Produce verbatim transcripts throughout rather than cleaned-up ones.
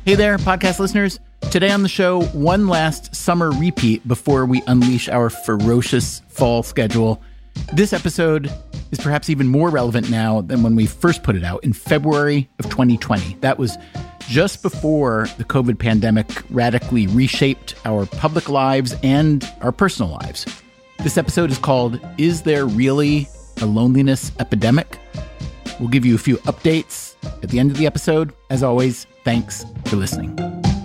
Hey there, podcast listeners. Today on the show, one last summer repeat before we unleash our ferocious fall schedule. This episode is perhaps even more relevant now than when we first put it out in February of twenty twenty. That was just before the COVID pandemic radically reshaped our public lives and our personal lives. This episode is called, Is There Really a Loneliness Epidemic? We'll give you a few updates at the end of the episode. As always, thanks for listening.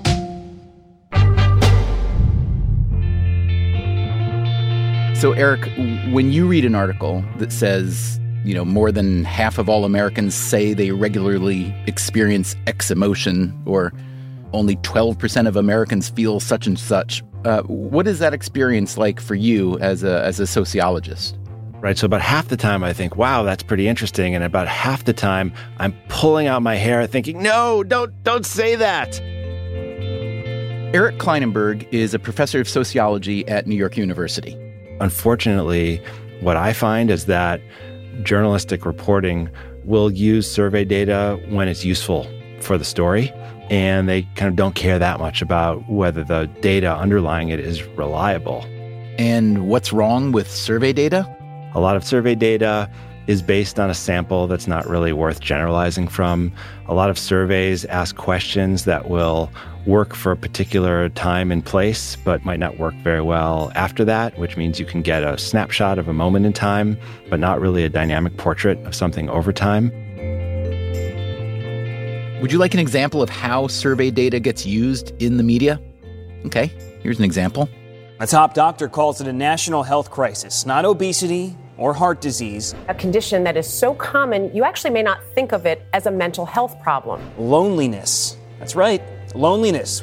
So, Eric, when you read an article that says, you know, more than half of all Americans say they regularly experience X emotion, or only twelve percent of Americans feel such and such, uh, what is that experience like for you as a as a sociologist? Right. So about half the time I think, wow, that's pretty interesting. And about half the time I'm pulling out my hair thinking, no, don't don't say that. Eric Klinenberg is a professor of sociology at New York University. Unfortunately, what I find is that journalistic reporting will use survey data when it's useful for the story, and they kind of don't care that much about whether the data underlying it is reliable. And what's wrong with survey data? A lot of survey data is based on a sample that's not really worth generalizing from. A lot of surveys ask questions that will work for a particular time and place, but might not work very well after that, which means you can get a snapshot of a moment in time, but not really a dynamic portrait of something over time. Would you like an example of how survey data gets used in the media? Okay, here's an example. A top doctor calls it a national health crisis, not obesity or heart disease. A condition that is so common, you actually may not think of it as a mental health problem. Loneliness. That's right, loneliness.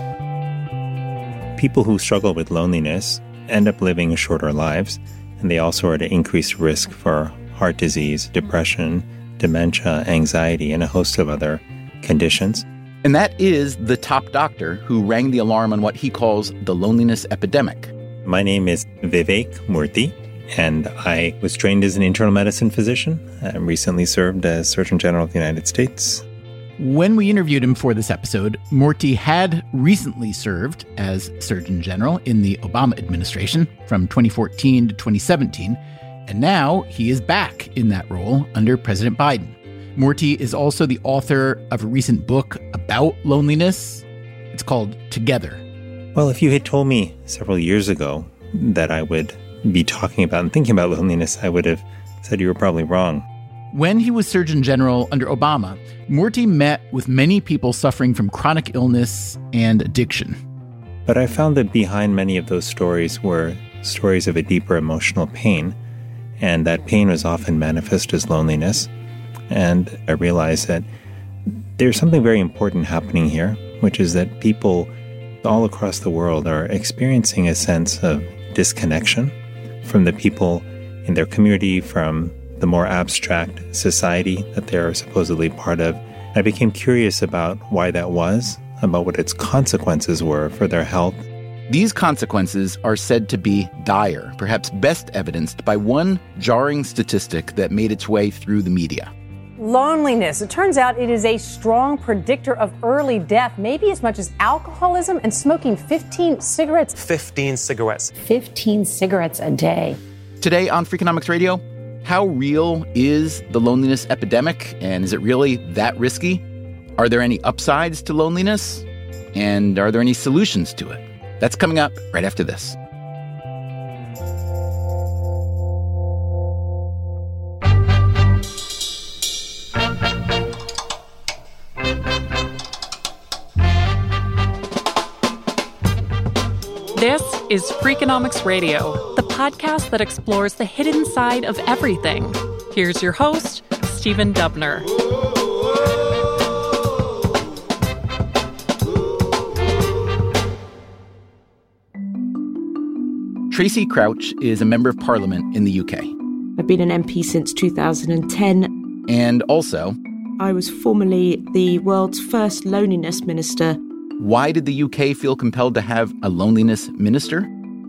People who struggle with loneliness end up living shorter lives, and they also are at an increased risk for heart disease, depression, dementia, anxiety, and a host of other conditions. And that is the top doctor who rang the alarm on what he calls the loneliness epidemic. My name is Vivek Murthy, and I was trained as an internal medicine physician. I recently served as Surgeon General of the United States. When we interviewed him for this episode, Murthy had recently served as Surgeon General in the Obama administration from twenty fourteen to twenty seventeen, and now he is back in that role under President Biden. Murthy is also the author of a recent book about loneliness. It's called Together. Well, if you had told me several years ago that I would be talking about and thinking about loneliness, I would have said you were probably wrong. When he was Surgeon General under Obama, Murthy met with many people suffering from chronic illness and addiction. But I found that behind many of those stories were stories of a deeper emotional pain, and that pain was often manifest as loneliness. And I realized that there's something very important happening here, which is that people all across the world are experiencing a sense of disconnection from the people in their community, from the more abstract society that they're supposedly part of. I became curious about why that was, about what its consequences were for their health. These consequences are said to be dire, perhaps best evidenced by one jarring statistic that made its way through the media. Loneliness. It turns out it is a strong predictor of early death, maybe as much as alcoholism and smoking fifteen cigarettes. fifteen cigarettes. fifteen cigarettes a day. Today on Freakonomics Radio, how real is the loneliness epidemic, and is it really that risky? Are there any upsides to loneliness? And are there any solutions to it? That's coming up right after this. This is Freakonomics Radio, the podcast that explores the hidden side of everything. Here's your host, Stephen Dubner. Tracy Crouch is a member of parliament in the U K. I've been an M P since two thousand ten. And also, I was formerly the world's first loneliness minister. Why did the U K feel compelled to have a loneliness minister?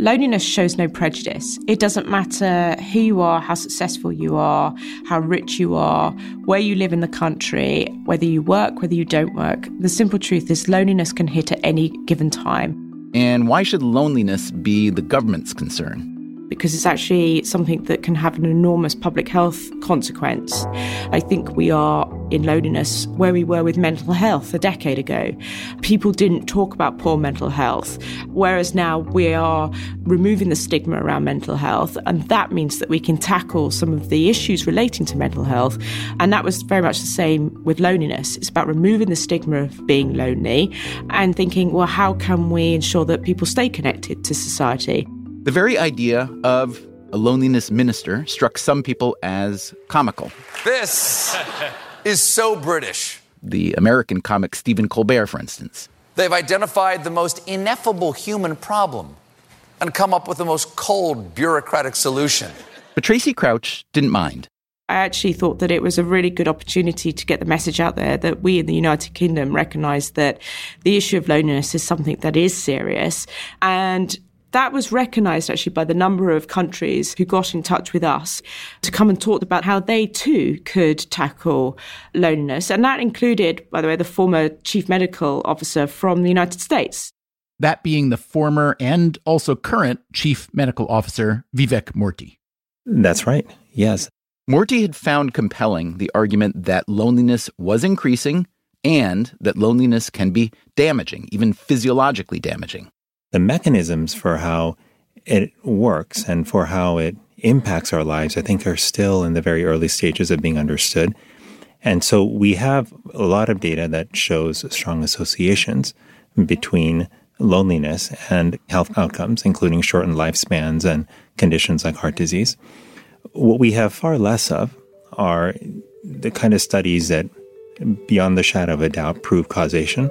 Loneliness shows no prejudice. It doesn't matter who you are, how successful you are, how rich you are, where you live in the country, whether you work, whether you don't work. The simple truth is loneliness can hit at any given time. And why should loneliness be the government's concern? Because it's actually something that can have an enormous public health consequence. I think we are in loneliness where we were with mental health a decade ago. People didn't talk about poor mental health, whereas now we are removing the stigma around mental health, and that means that we can tackle some of the issues relating to mental health. And that was very much the same with loneliness. It's about removing the stigma of being lonely and thinking, well, how can we ensure that people stay connected to society? The very idea of a loneliness minister struck some people as comical. This is so British. The American comic Stephen Colbert, for instance. They've identified the most ineffable human problem and come up with the most cold, bureaucratic solution. But Tracy Crouch didn't mind. I actually thought that it was a really good opportunity to get the message out there that we in the United Kingdom recognise that the issue of loneliness is something that is serious. And that was recognised actually by the number of countries who got in touch with us to come and talk about how they too could tackle loneliness. And that included, by the way, the former chief medical officer from the United States. That being the former and also current chief medical officer, Vivek Murthy. That's right, yes. Murthy had found compelling the argument that loneliness was increasing and that loneliness can be damaging, even physiologically damaging. The mechanisms for how it works and for how it impacts our lives, I think, are still in the very early stages of being understood. And so we have a lot of data that shows strong associations between loneliness and health outcomes, including shortened lifespans and conditions like heart disease. What we have far less of are the kind of studies that, beyond the shadow of a doubt, prove causation.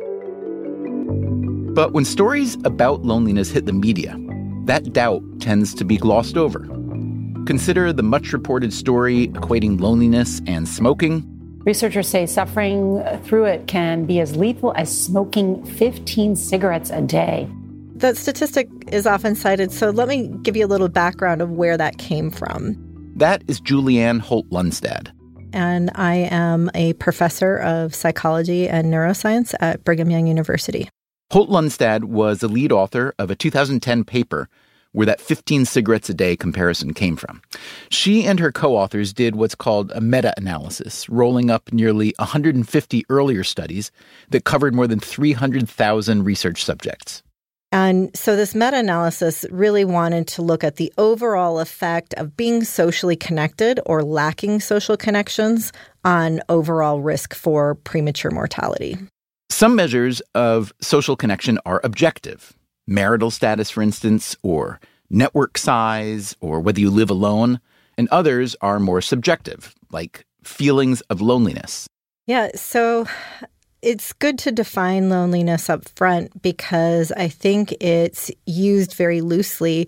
But when stories about loneliness hit the media, that doubt tends to be glossed over. Consider the much-reported story equating loneliness and smoking. Researchers say suffering through it can be as lethal as smoking fifteen cigarettes a day. That statistic is often cited, so let me give you a little background of where that came from. That is Julianne Holt-Lunstad. And I am a professor of psychology and neuroscience at Brigham Young University. Holt-Lunstad was the lead author of a two thousand ten paper where that fifteen cigarettes a day comparison came from. She and her co-authors did what's called a meta-analysis, rolling up nearly one hundred fifty earlier studies that covered more than three hundred thousand research subjects. And so this meta-analysis really wanted to look at the overall effect of being socially connected or lacking social connections on overall risk for premature mortality. Some measures of social connection are objective. Marital status, for instance, or network size, or whether you live alone. And others are more subjective, like feelings of loneliness. Yeah, so it's good to define loneliness up front because I think it's used very loosely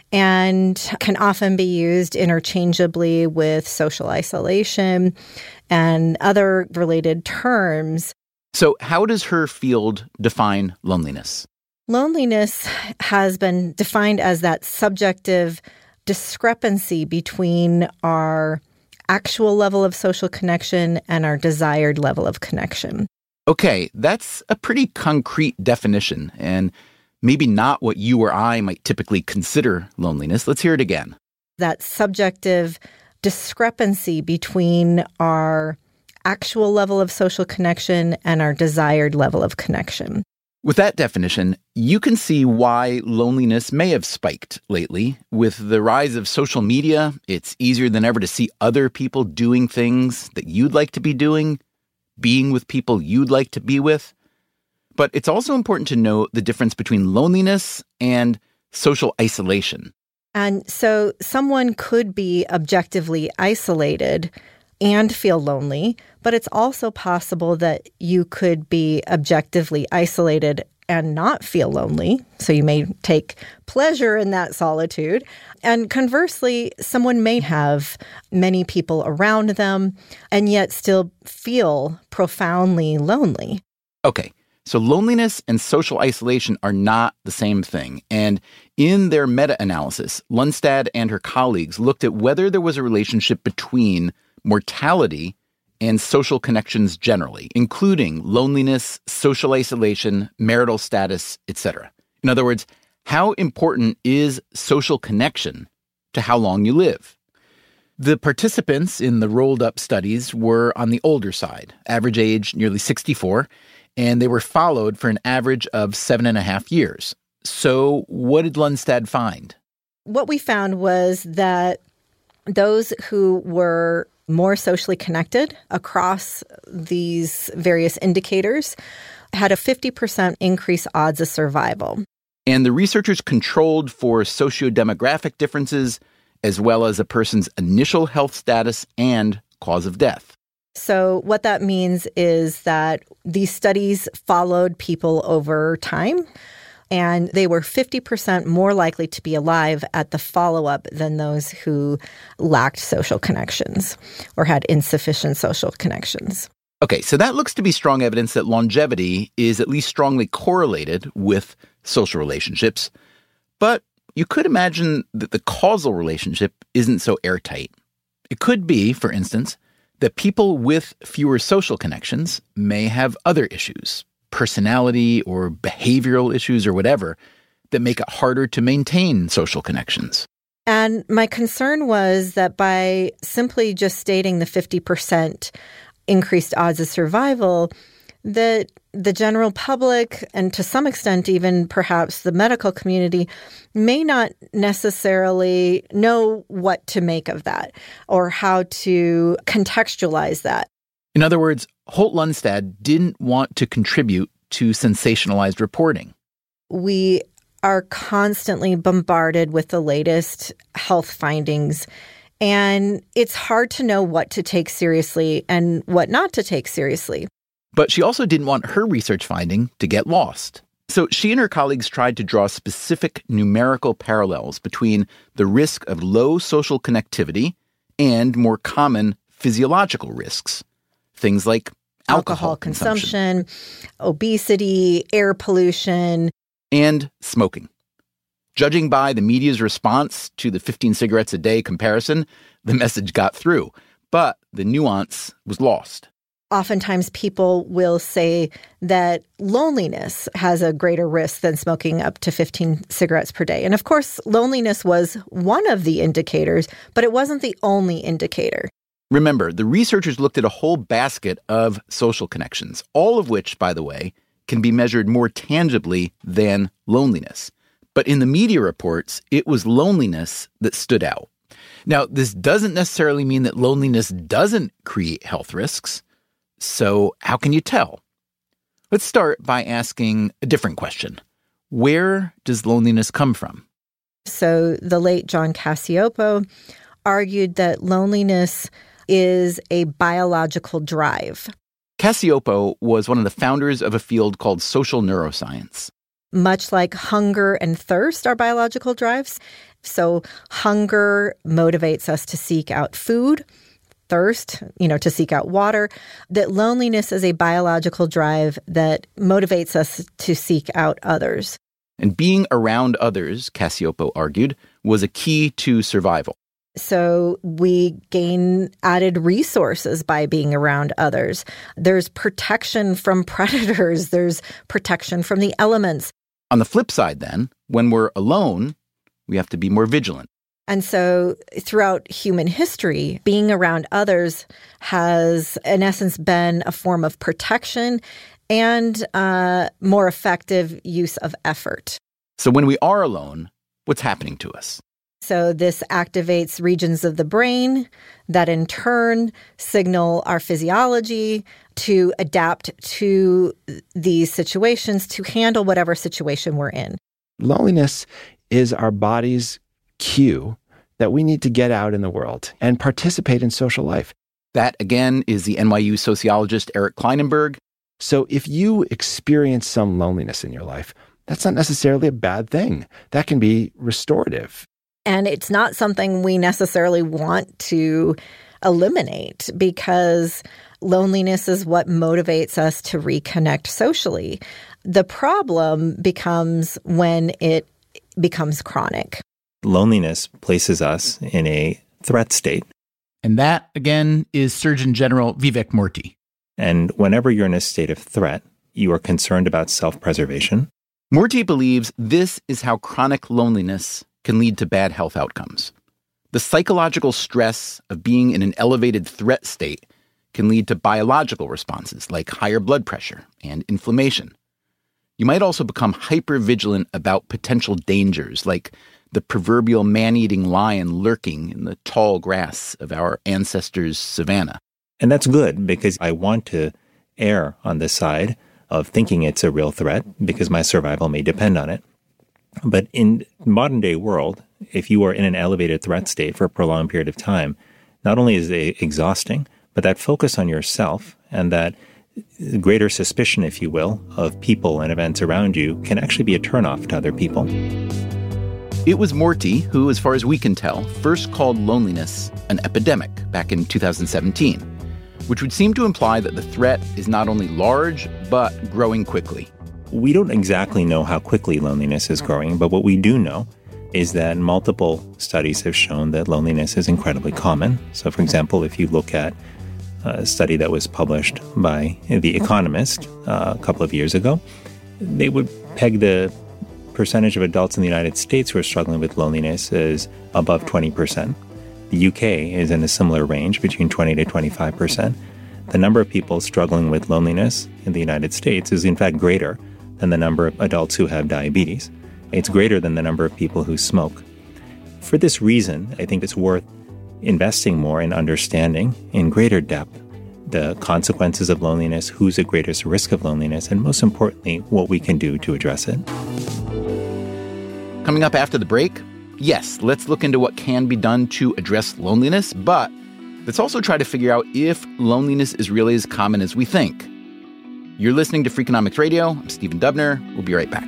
and can often be used interchangeably with social isolation and other related terms. So how does her field define loneliness? Loneliness has been defined as that subjective discrepancy between our actual level of social connection and our desired level of connection. Okay, that's a pretty concrete definition, and maybe not what you or I might typically consider loneliness. Let's hear it again. That subjective discrepancy between our actual level of social connection and our desired level of connection. With that definition, you can see why loneliness may have spiked lately. With the rise of social media, it's easier than ever to see other people doing things that you'd like to be doing, being with people you'd like to be with. But it's also important to know the difference between loneliness and social isolation. And so someone could be objectively isolated and feel lonely, but it's also possible that you could be objectively isolated and not feel lonely. So you may take pleasure in that solitude. And conversely, someone may have many people around them and yet still feel profoundly lonely. Okay, So loneliness and social isolation are not the same thing. And in their meta-analysis, Lundstad and her colleagues looked at whether there was a relationship between mortality and social connections generally, including loneliness, social isolation, marital status, et cetera. In other words, how important is social connection to how long you live? The participants in the rolled-up studies were on the older side, average age nearly sixty-four, and they were followed for an average of seven and a half years. So what did Lundstad find? What we found was that those who were more socially connected across these various indicators had a fifty percent increased odds of survival. And the researchers controlled for sociodemographic differences as well as a person's initial health status and cause of death. So what that means is that these studies followed people over time, and they were fifty percent more likely to be alive at the follow-up than those who lacked social connections or had insufficient social connections. Okay, so that looks to be strong evidence that longevity is at least strongly correlated with social relationships. But you could imagine that the causal relationship isn't so airtight. It could be, for instance, that people with fewer social connections may have other issues, personality or behavioral issues or whatever, that make it harder to maintain social connections. And my concern was that by simply just stating the fifty percent increased odds of survival, that the general public, and to some extent even perhaps the medical community, may not necessarily know what to make of that or how to contextualize that. In other words, Holt-Lundstad didn't want to contribute to sensationalized reporting. We are constantly bombarded with the latest health findings, and it's hard to know what to take seriously and what not to take seriously. But she also didn't want her research finding to get lost. So she and her colleagues tried to draw specific numerical parallels between the risk of low social connectivity and more common physiological risks. Things like alcohol, alcohol consumption, consumption, obesity, air pollution, and smoking. Judging by the media's response to the fifteen cigarettes a day comparison, the message got through, but the nuance was lost. Oftentimes people will say that loneliness has a greater risk than smoking up to fifteen cigarettes per day. And of course, loneliness was one of the indicators, but it wasn't the only indicator. Remember, the researchers looked at a whole basket of social connections, all of which, by the way, can be measured more tangibly than loneliness. But in the media reports, it was loneliness that stood out. Now, this doesn't necessarily mean that loneliness doesn't create health risks. So how can you tell? Let's start by asking a different question. Where does loneliness come from? So the late John Cacioppo argued that loneliness is a biological drive. Cacioppo was one of the founders of a field called social neuroscience. Much like hunger and thirst are biological drives. So hunger motivates us to seek out food. Thirst, you know, to seek out water, that loneliness is a biological drive that motivates us to seek out others. And being around others, Cacioppo argued, was a key to survival. So we gain added resources by being around others. There's protection from predators. There's protection from the elements. On the flip side, then, when we're alone, we have to be more vigilant. And so throughout human history, being around others has, in essence, been a form of protection and uh, more effective use of effort. So when we are alone, what's happening to us? So this activates regions of the brain that in turn signal our physiology to adapt to these situations, to handle whatever situation we're in. Loneliness is our body's cue that we need to get out in the world and participate in social life. That, again, is the N Y U sociologist Eric Klinenberg. So if you experience some loneliness in your life, that's not necessarily a bad thing. That can be restorative. And it's not something we necessarily want to eliminate because Loneliness is what motivates us to reconnect socially. The problem becomes when it becomes chronic. Loneliness places us in a threat state. And that, again, is Surgeon General Vivek Murthy. And whenever you're in a state of threat, you are concerned about self-preservation. Murthy believes this is how chronic loneliness can lead to bad health outcomes. The psychological stress of being in an elevated threat state can lead to biological responses like higher blood pressure and inflammation. You might also become hypervigilant about potential dangers, like the proverbial man-eating lion lurking in the tall grass of our ancestors' savanna. And that's good, because I want to err on the side of thinking it's a real threat, because my survival may depend on it. But in modern-day world, if you are in an elevated threat state for a prolonged period of time, not only is it exhausting, but that focus on yourself and that greater suspicion, if you will, of people and events around you can actually be a turnoff to other people. It was Murthy who, as far as we can tell, first called loneliness an epidemic back in two thousand seventeen, which would seem to imply that the threat is not only large, but growing quickly. We don't exactly know how quickly loneliness is growing, but what we do know is that multiple studies have shown that loneliness is incredibly common. So, for example, if you look at a study that was published by The Economist uh, a couple of years ago, they would peg the percentage of adults in the United States who are struggling with loneliness as above twenty percent. The U K is in a similar range, between twenty to twenty-five percent. The number of people struggling with loneliness in the United States is in fact greater than the number of adults who have diabetes. It's greater than the number of people who smoke. For this reason, I think it's worth investing more in understanding in greater depth the consequences of loneliness, who's at greatest risk of loneliness, and most importantly, what we can do to address it. Coming up after the break, yes, let's look into what can be done to address loneliness, but let's also try to figure out if loneliness is really as common as we think. You're listening to Freakonomics Radio. I'm Stephen Dubner. We'll be right back.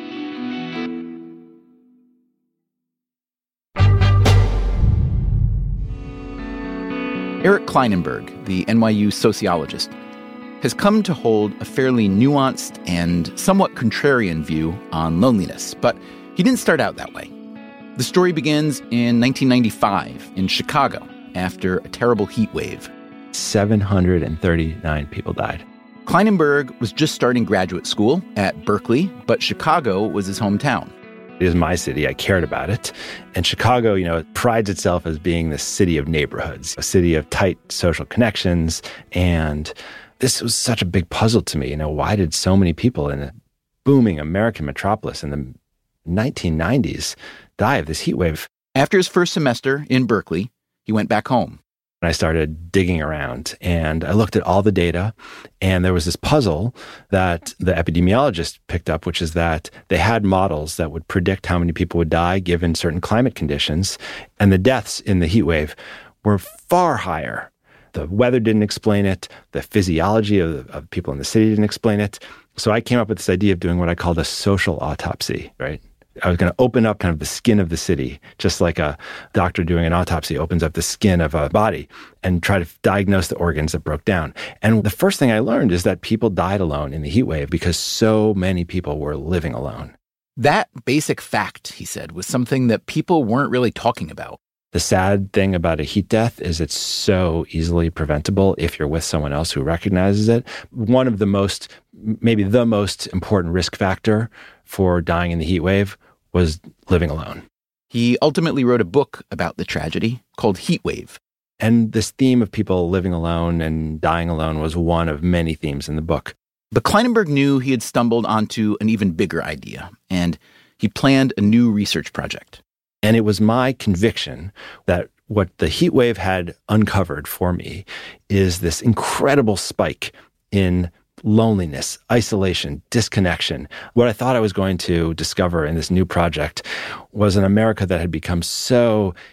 Eric Klinenberg, the N Y U sociologist, has come to hold a fairly nuanced and somewhat contrarian view on loneliness, but he didn't start out that way. The story begins in nineteen ninety-five in Chicago after a terrible heat wave. seven hundred thirty-nine people died. Klinenberg was just starting graduate school at Berkeley, but Chicago was his hometown. It is my city. I cared about it. And Chicago, you know, prides itself as being the city of neighborhoods, a city of tight social connections. And this was such a big puzzle to me. You know, why did so many people in a booming American metropolis in the nineteen nineties die of this heat wave? After his first semester in Berkeley, he went back home. I started digging around and I looked at all the data, and there was this puzzle that the epidemiologist picked up, which is that they had models that would predict how many people would die given certain climate conditions, and the deaths in the heat wave were far higher. The weather didn't explain it. The physiology of, of people in the city didn't explain it. So I came up with this idea of doing what I called a social autopsy, right? I was going to open up kind of the skin of the city, just like a doctor doing an autopsy opens up the skin of a body, and try to diagnose the organs that broke down. And the first thing I learned is that people died alone in the heat wave because so many people were living alone. That basic fact, he said, was something that people weren't really talking about. The sad thing about a heat death is it's so easily preventable if you're with someone else who recognizes it. One of the most, maybe the most important risk factor for dying in the heat wave was living alone. He ultimately wrote a book about the tragedy called Heat Wave. And this theme of people living alone and dying alone was one of many themes in the book. But Klinenberg knew he had stumbled onto an even bigger idea, and he planned a new research project. And it was my conviction that what the heat wave had uncovered for me is this incredible spike in loneliness, isolation, disconnection. What I thought I was going to discover in this new project was an America that had become so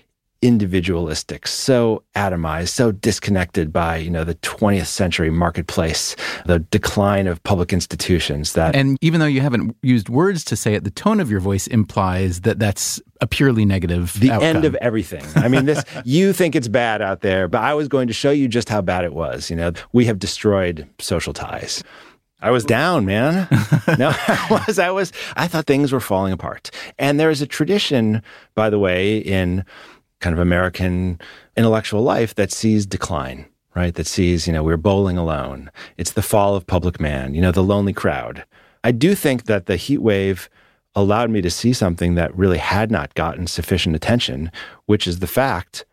individualistic, so atomized, so disconnected by, you know, the twentieth century marketplace, the decline of public institutions that... And even though you haven't used words to say it, the tone of your voice implies that that's a purely negative The outcome. end of everything. I mean, this, you think it's bad out there, but I was going to show you just how bad it was. You know, we have destroyed social ties. I was down, man. No, I was, I was, I thought things were falling apart. And there is a tradition, by the way, in kind of American intellectual life that sees decline, right? That sees, you know, we're bowling alone. It's the fall of public man, you know, the lonely crowd. I do think that the heat wave allowed me to see something that really had not gotten sufficient attention, which is the fact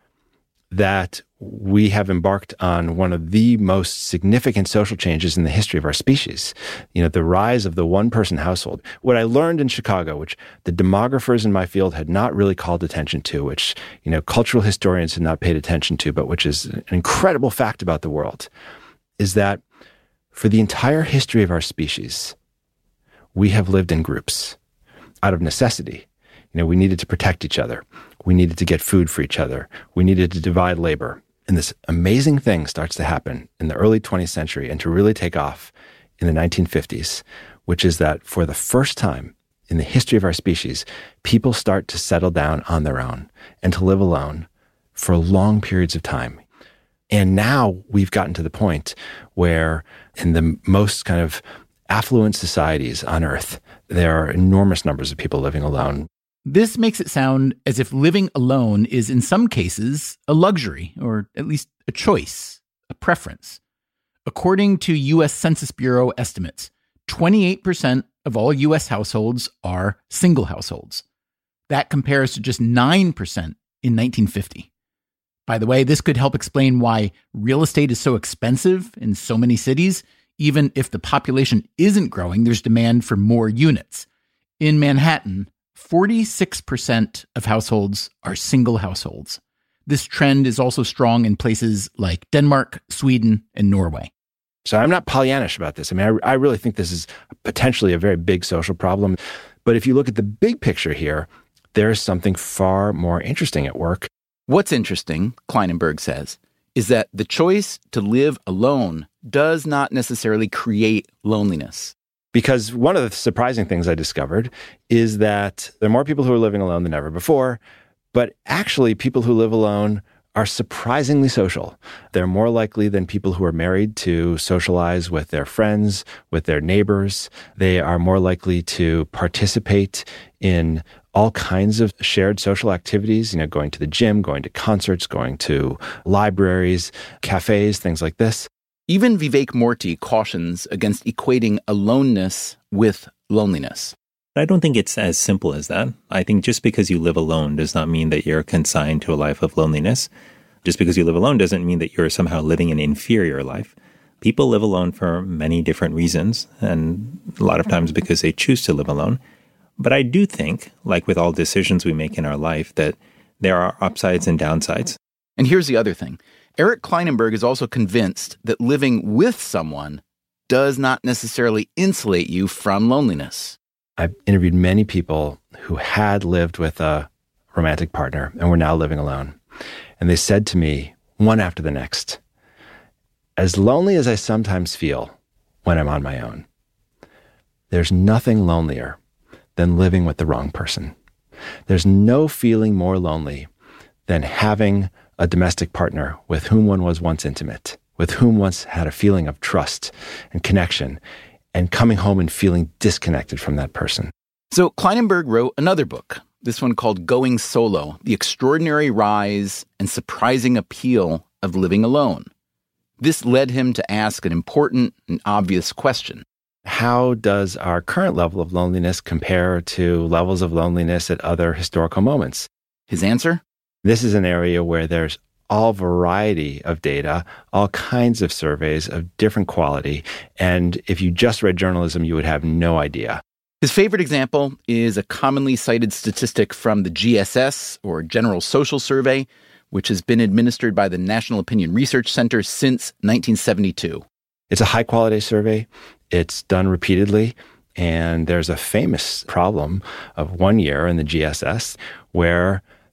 that we have embarked on one of the most significant social changes in the history of our species. You know, the rise of the one-person household. What I learned in Chicago, which the demographers in my field had not really called attention to, which, you know, cultural historians had not paid attention to, but which is an incredible fact about the world, is that for the entire history of our species, we have lived in groups out of necessity. You know, we needed to protect each other. We needed to get food for each other. We needed to divide labor. And this amazing thing starts to happen in the early twentieth century and to really take off in the nineteen fifties, which is that for the first time in the history of our species, people start to settle down on their own and to live alone for long periods of time. And now we've gotten to the point where in the most kind of affluent societies on Earth, there are enormous numbers of people living alone. This makes it sound as if living alone is in some cases a luxury, or at least a choice, a preference. According to U S Census Bureau estimates, twenty-eight percent of all U S households are single households. That compares to just nine percent in nineteen fifty. By the way, this could help explain why real estate is so expensive in so many cities. Even if the population isn't growing, there's demand for more units. In Manhattan, forty-six percent of households are single households. This trend is also strong in places like Denmark, Sweden, and Norway. So I'm not Pollyannish about this. I mean, I, I really think this is potentially a very big social problem. But if you look at the big picture here, there's something far more interesting at work. What's interesting, Kleinenberg says, is that the choice to live alone does not necessarily create loneliness. Because one of the surprising things I discovered is that there are more people who are living alone than ever before, but actually people who live alone are surprisingly social. They're more likely than people who are married to socialize with their friends, with their neighbors. They are more likely to participate in all kinds of shared social activities, you know, going to the gym, going to concerts, going to libraries, cafes, things like this. Even Vivek Murthy cautions against equating aloneness with loneliness. I don't think it's as simple as that. I think just because you live alone does not mean that you're consigned to a life of loneliness. Just because you live alone doesn't mean that you're somehow living an inferior life. People live alone for many different reasons, and a lot of times because they choose to live alone. But I do think, like with all decisions we make in our life, that there are upsides and downsides. And here's the other thing. Eric Kleinenberg is also convinced that living with someone does not necessarily insulate you from loneliness. I've interviewed many people who had lived with a romantic partner and were now living alone. And they said to me, one after the next, as lonely as I sometimes feel when I'm on my own, there's nothing lonelier than living with the wrong person. There's no feeling more lonely than having a domestic partner with whom one was once intimate, with whom once had a feeling of trust and connection, and coming home and feeling disconnected from that person. So Kleinenberg wrote another book, this one called Going Solo, The Extraordinary Rise and Surprising Appeal of Living Alone. This led him to ask an important and obvious question. How does our current level of loneliness compare to levels of loneliness at other historical moments? His answer? This is an area where there's all variety of data, all kinds of surveys of different quality. And if you just read journalism, you would have no idea. His favorite example is a commonly cited statistic from the G S S, or General Social Survey, which has been administered by the National Opinion Research Center since nineteen seventy-two. It's a high-quality survey. It's done repeatedly. And there's a famous problem of one year in the G S S where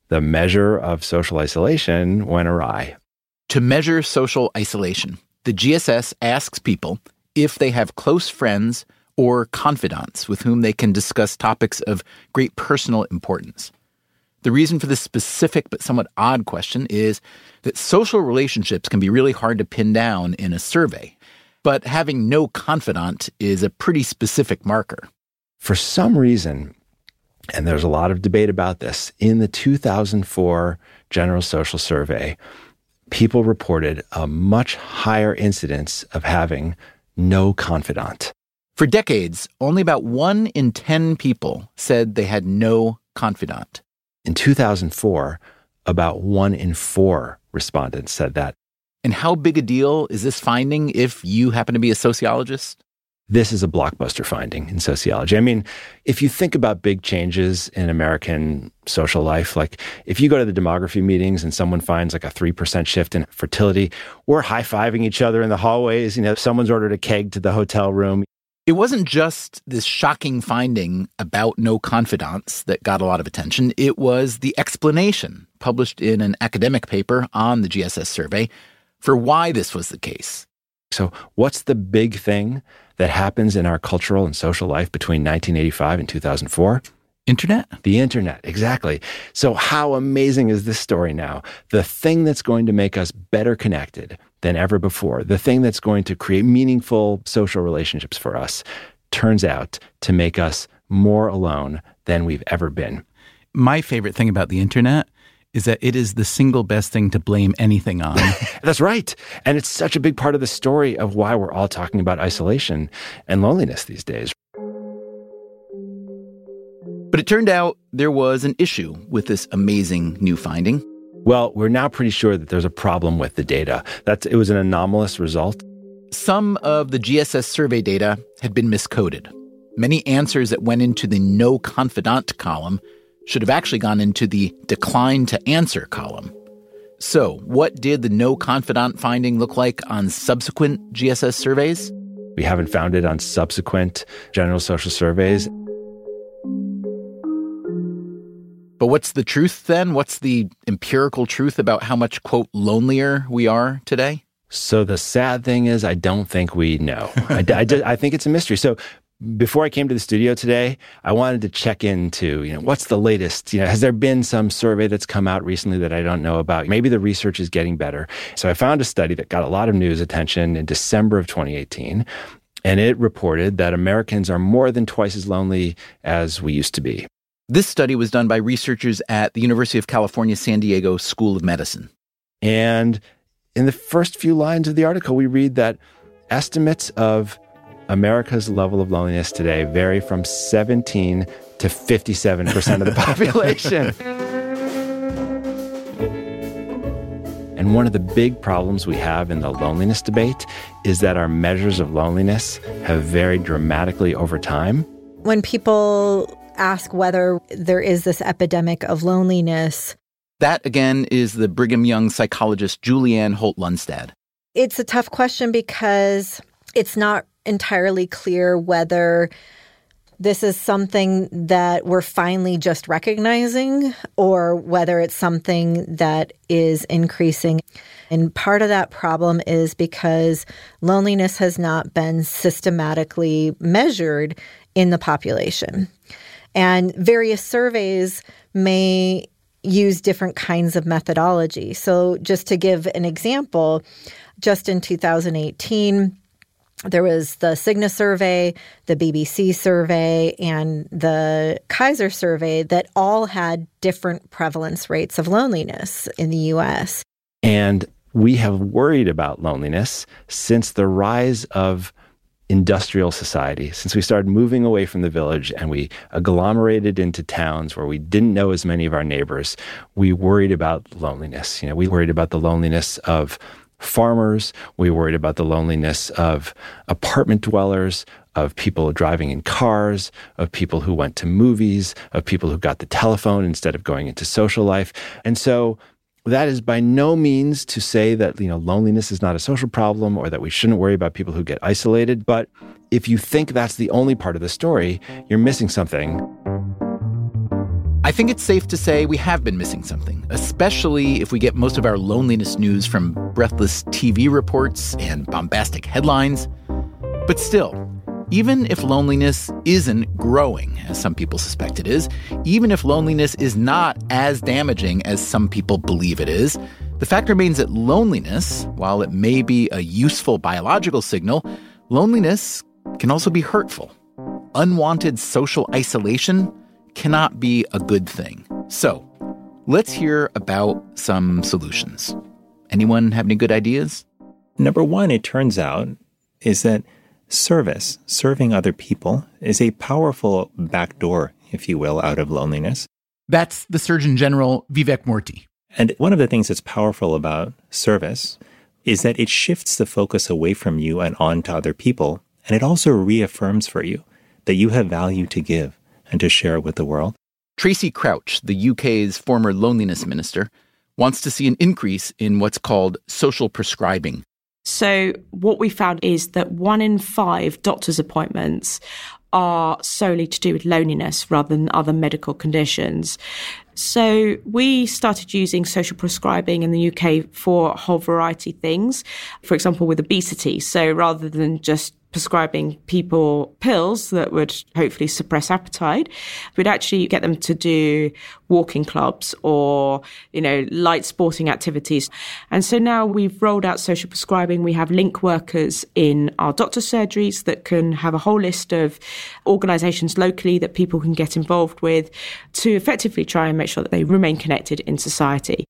the measure of social isolation went awry. To measure social isolation, the G S S asks people if they have close friends or confidants with whom they can discuss topics of great personal importance. The reason for this specific but somewhat odd question is that social relationships can be really hard to pin down in a survey, but having no confidant is a pretty specific marker. For some reason, and there's a lot of debate about this, in the two thousand four General Social Survey, people reported a much higher incidence of having no confidant. For decades, only about one in ten people said they had no confidant. In two thousand four, about one in four respondents said that. And how big a deal is this finding if you happen to be a sociologist? This is a blockbuster finding in sociology. I mean, if you think about big changes in American social life, like if you go to the demography meetings and someone finds like a three percent shift in fertility, we're high-fiving each other in the hallways. You know, someone's ordered a keg to the hotel room. It wasn't just this shocking finding about no confidants that got a lot of attention. It was the explanation published in an academic paper on the G S S survey for why this was the case. So what's the big thing that happens in our cultural and social life between nineteen eighty-five and two thousand four? Internet? The internet, exactly. So how amazing is this story now? The thing that's going to make us better connected than ever before, the thing that's going to create meaningful social relationships for us, turns out to make us more alone than we've ever been. My favorite thing about the internet is that it is the single best thing to blame anything on. That's right. And it's such a big part of the story of why we're all talking about isolation and loneliness these days. But it turned out there was an issue with this amazing new finding. Well, we're now pretty sure that there's a problem with the data. That's, it was an anomalous result. Some of the G S S survey data had been miscoded. Many answers that went into the no confidant column should have actually gone into the decline to answer column. So what did the no confidant finding look like on subsequent G S S surveys? We haven't found it on subsequent general social surveys. But what's the truth then? What's the empirical truth about how much, quote, lonelier we are today? So the sad thing is, I don't think we know. I, I, just, I think it's a mystery. So before I came to the studio today, I wanted to check into, you know, what's the latest? You know, has there been some survey that's come out recently that I don't know about? Maybe the research is getting better. So I found a study that got a lot of news attention in December of twenty eighteen, and it reported that Americans are more than twice as lonely as we used to be. This study was done by researchers at the University of California, San Diego School of Medicine. And in the first few lines of the article, we read that estimates of America's level of loneliness today vary from seventeen to fifty-seven percent of the population. And one of the big problems we have in the loneliness debate is that our measures of loneliness have varied dramatically over time. When people ask whether there is this epidemic of loneliness, that, again, is the Brigham Young psychologist Julianne Holt-Lunstad. It's a tough question because it's not entirely clear whether this is something that we're finally just recognizing or whether it's something that is increasing. And part of that problem is because loneliness has not been systematically measured in the population. And various surveys may use different kinds of methodology. So just to give an example, just in two thousand eighteen, there was the Cigna survey, the B B C survey, and the Kaiser survey that all had different prevalence rates of loneliness in the U S. And we have worried about loneliness since the rise of industrial society, since we started moving away from the village and we agglomerated into towns where we didn't know as many of our neighbors. We worried about loneliness. You know, we worried about the loneliness of farmers. We worried about the loneliness of apartment dwellers, of people driving in cars, of people who went to movies, of people who got the telephone instead of going into social life. And so that is by no means to say that, you know, loneliness is not a social problem or that we shouldn't worry about people who get isolated. But if you think that's the only part of the story, you're missing something. I think it's safe to say we have been missing something, especially if we get most of our loneliness news from breathless T V reports and bombastic headlines. But still, even if loneliness isn't growing, as some people suspect it is, even if loneliness is not as damaging as some people believe it is, the fact remains that loneliness, while it may be a useful biological signal, loneliness can also be hurtful. Unwanted social isolation cannot be a good thing. So, let's hear about some solutions. Anyone have any good ideas? Number one, it turns out, is that service, serving other people, is a powerful backdoor, if you will, out of loneliness. That's the Surgeon General Vivek Murthy. And one of the things that's powerful about service is that it shifts the focus away from you and on to other people. And it also reaffirms for you that you have value to give and to share with the world. Tracy Crouch, the U K's former loneliness minister, wants to see an increase in what's called social prescribing. So what we found is that one in five doctor's appointments are solely to do with loneliness rather than other medical conditions. So we started using social prescribing in the U K for a whole variety of things, for example, with obesity. So rather than just prescribing people pills that would hopefully suppress appetite, we'd actually get them to do walking clubs or, you know, light sporting activities. And so now we've rolled out social prescribing. We have link workers in our doctor surgeries that can have a whole list of organisations locally that people can get involved with to effectively try and make sure that they remain connected in society.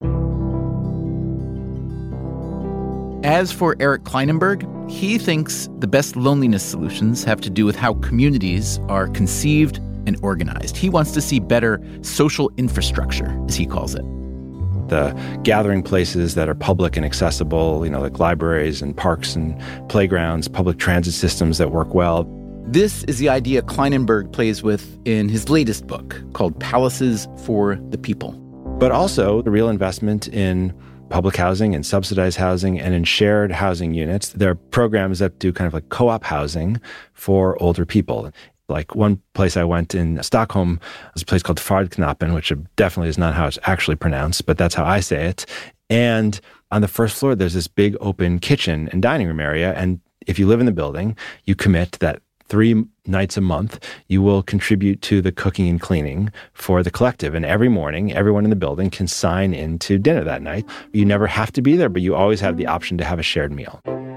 As for Eric Klinenberg, he thinks the best loneliness solutions have to do with how communities are conceived and organized. He wants to see better social infrastructure, as he calls it. The gathering places that are public and accessible, you know, like libraries and parks and playgrounds, public transit systems that work well. This is the idea Klinenberg plays with in his latest book called Palaces for the People. But also the real investment in public housing and subsidized housing and in shared housing units. There are programs that do kind of like co-op housing for older people. Like one place I went in Stockholm was a place called Fardknappen, which definitely is not how it's actually pronounced, but that's how I say it. And on the first floor, there's this big open kitchen and dining room area. And if you live in the building, you commit that three nights a month, you will contribute to the cooking and cleaning for the collective. And every morning, everyone in the building can sign in to dinner that night. You never have to be there, but you always have the option to have a shared meal.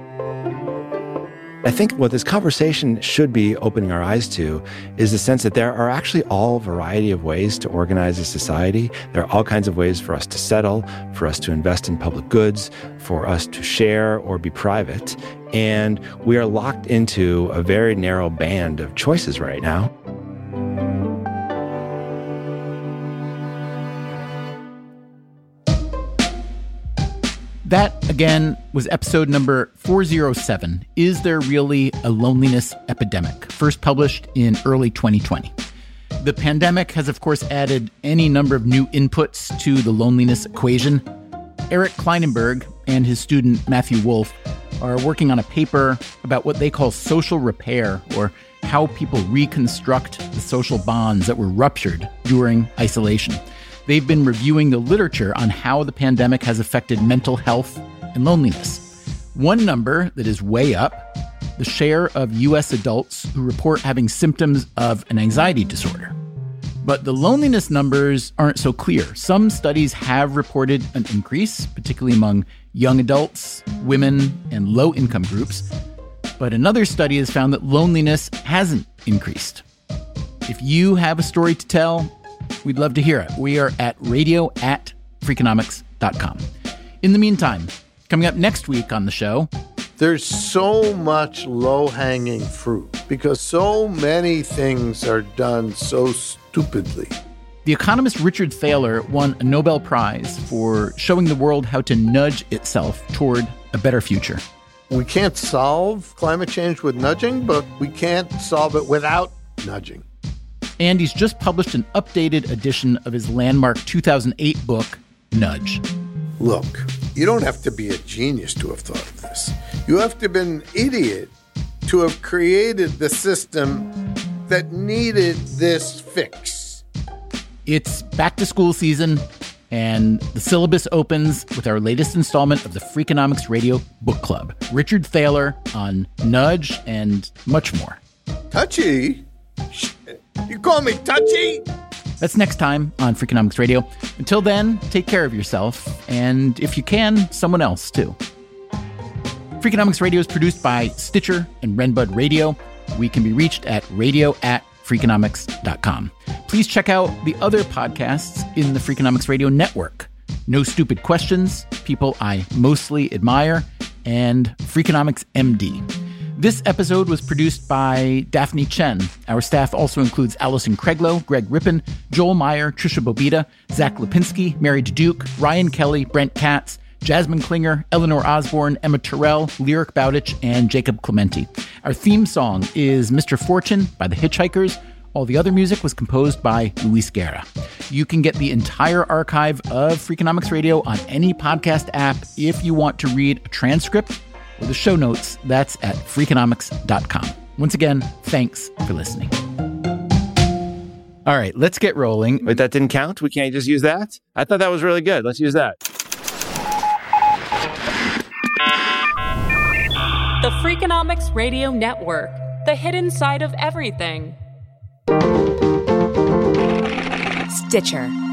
I think what this conversation should be opening our eyes to is the sense that there are actually all variety of ways to organize a society. There are all kinds of ways for us to settle, for us to invest in public goods, for us to share or be private. And we are locked into a very narrow band of choices right now. That, again, was episode number four oh seven, Is There Really a Loneliness Epidemic? First published in early twenty twenty. The pandemic has, of course, added any number of new inputs to the loneliness equation. Eric Klinenberg and his student Matthew Wolf are working on a paper about what they call social repair, or how people reconstruct the social bonds that were ruptured during isolation. They've been reviewing the literature on how the pandemic has affected mental health and loneliness. One number that is way up, the share of U S adults who report having symptoms of an anxiety disorder. But the loneliness numbers aren't so clear. Some studies have reported an increase, particularly among young adults, women, and low-income groups. But another study has found that loneliness hasn't increased. If you have a story to tell, we'd love to hear it. We are at radio at freakonomics dot com. In the meantime, coming up next week on the show, there's so much low-hanging fruit because so many things are done so stupidly. The economist Richard Thaler won a Nobel Prize for showing the world how to nudge itself toward a better future. We can't solve climate change with nudging, but we can't solve it without nudging. And he's just published an updated edition of his landmark two thousand eight book, Nudge. Look, you don't have to be a genius to have thought of this. You have to be an idiot to have created the system that needed this fix. It's back to school season, and the syllabus opens with our latest installment of the Freakonomics Radio Book Club. Richard Thaler on nudge and much more. Touchy? You call me touchy? That's next time on Freakonomics Radio. Until then, take care of yourself, and if you can, someone else too. Freakonomics Radio is produced by Stitcher and Renbud Radio. We can be reached at radio at freakonomics dot com. Please check out the other podcasts in the Freakonomics Radio network. No Stupid Questions, People I Mostly Admire, and Freakonomics M D. This episode was produced by Daphne Chen. Our staff also includes Allison Craiglow, Greg Rippin, Joel Meyer, Trisha Bobita, Zach Lipinski, Mary Duke, Ryan Kelly, Brent Katz, Jasmine Klinger, Eleanor Osborne, Emma Terrell, Lyric Bowditch, and Jacob Clementi. Our theme song is Mister Fortune by The Hitchhikers. All the other music was composed by Luis Guerra. You can get the entire archive of Freakonomics Radio on any podcast app. If you want to read a transcript or the show notes, that's at freakonomics dot com. Once again, thanks for listening. All right, let's get rolling. Wait, that didn't count? We can't just use that? I thought that was really good. Let's use that. The Freakonomics Radio Network, the hidden side of everything. Stitcher.